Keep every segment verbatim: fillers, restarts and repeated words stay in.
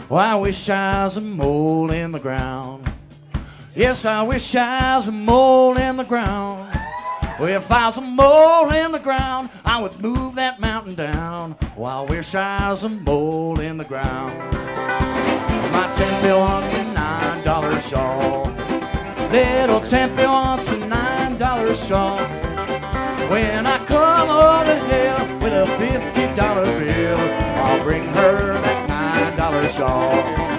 Well, I wish I was a mole in the ground. Yes, I wish I was a mole in the ground. Well, if I was a mole in the ground, I would move that mountain down. Well, I wish I was a mole in the ground. My Tempe wants a nine dollar shawl. Little Tempe wants a nine dollar shawl. When I come over the hill with a fifty dollar bill, I'll bring her that nine dollar shawl.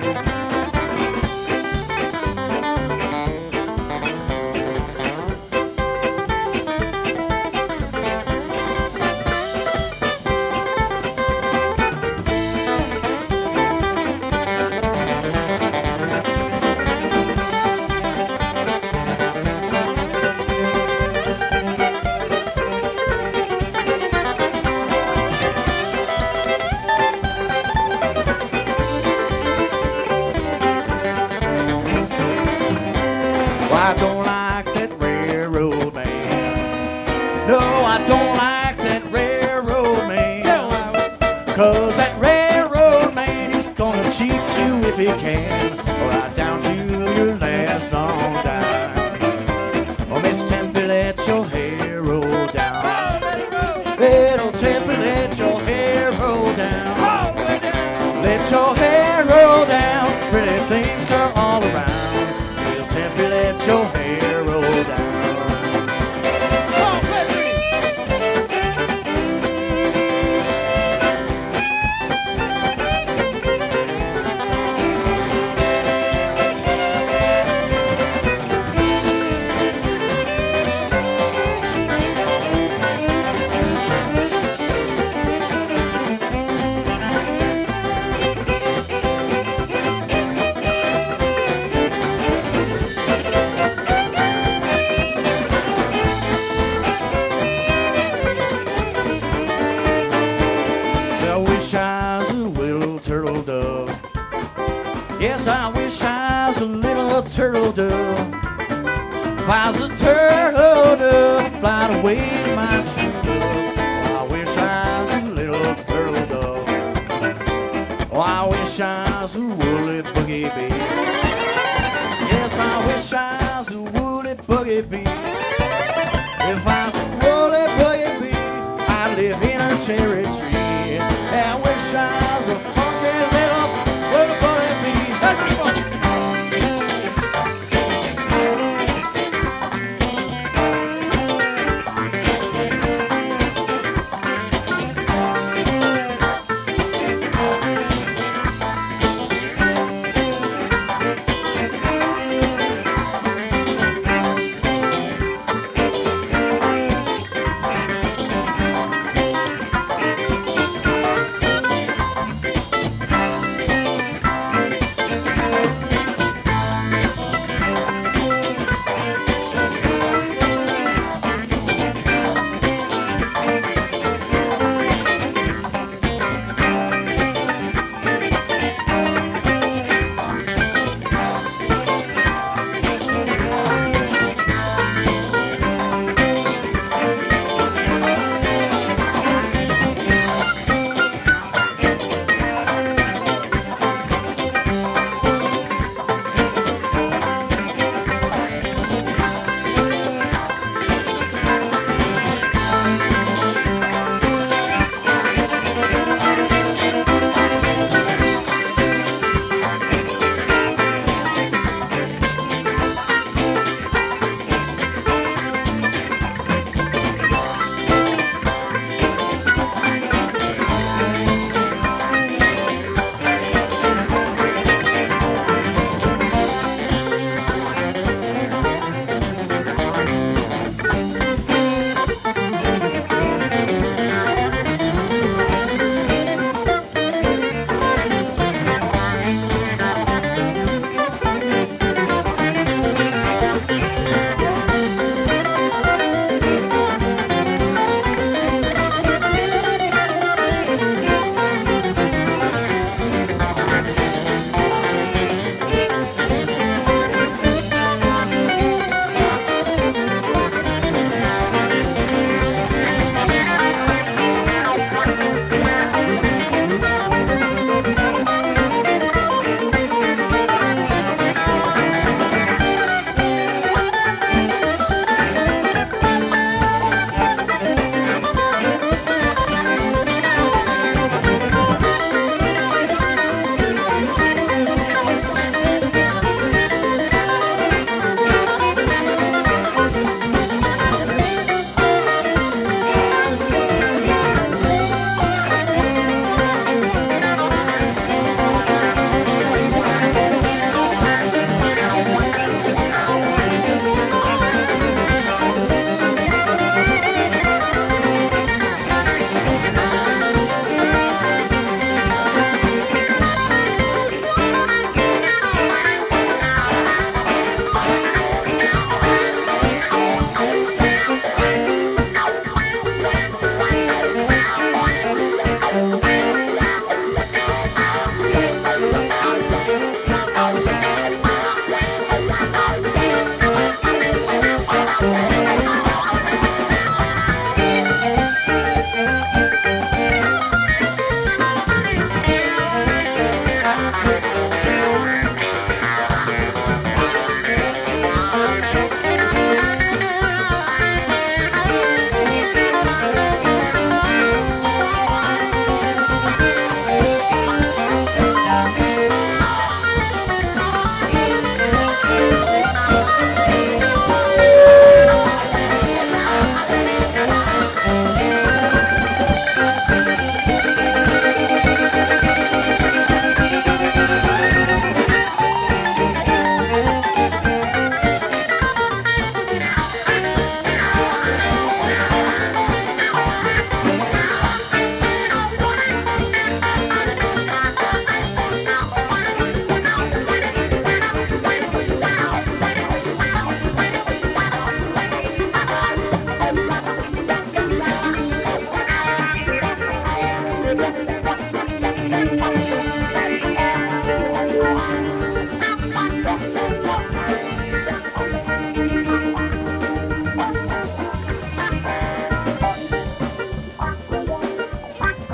I don't like that railroad man. No, I don't like that railroad man. Cause that railroad man is gonna cheat you if he can, right down to your last long dime. Oh, Miss Tempe, let your hair roll down. Little Tempe, let your hair roll down. Let your hair roll down. Pretty things come all around. Let your hair roll down. Turtle dove. Yes, I wish I was a little turtle dove. If I was a turtle dove, fly away to my true love. Oh, I wish I was a little turtle dove. Oh, I wish I was a woolly boogie bee. Yes, I wish I was a woolly boogie bee. If I was a woolly boogie bee, I'd live in a cherry tree. I wish I was a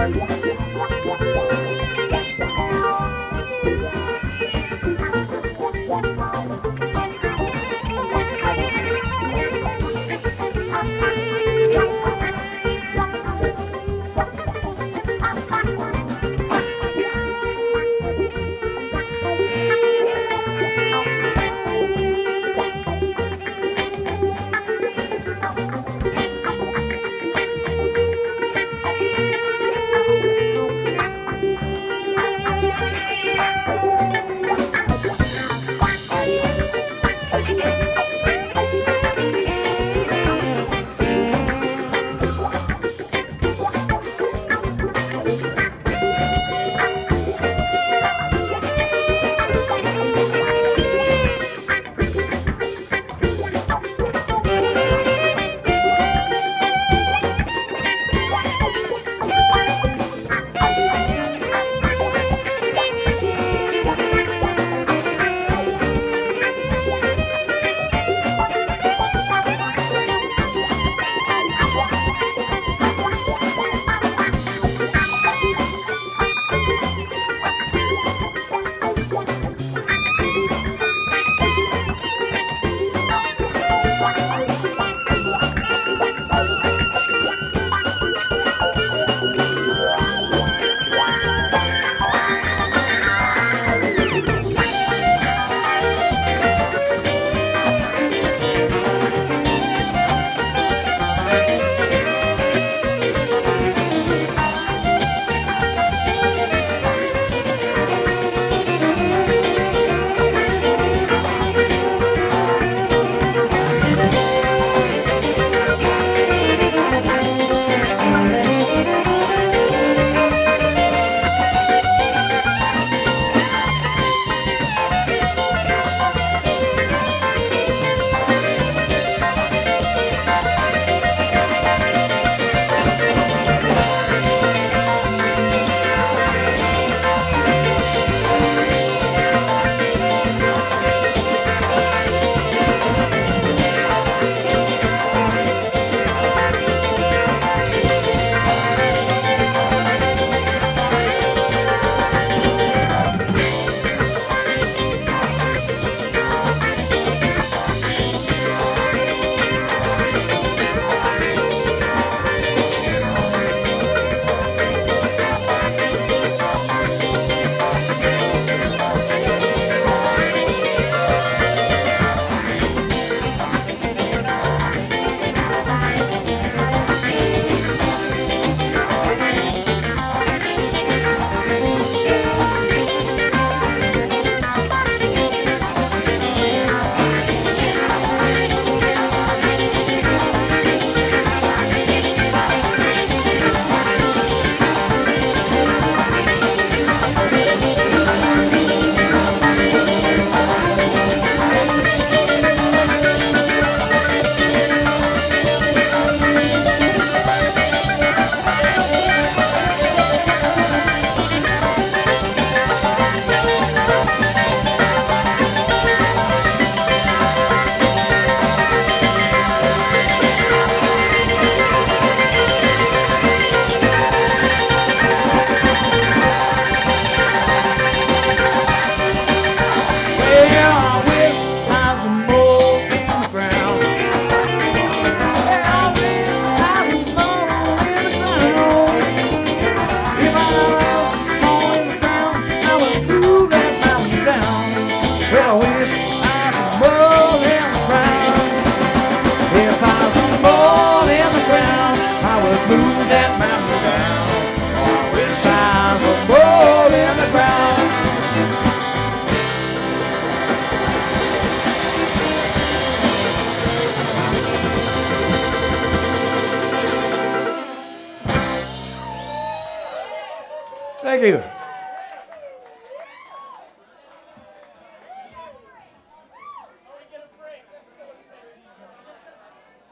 Thank you.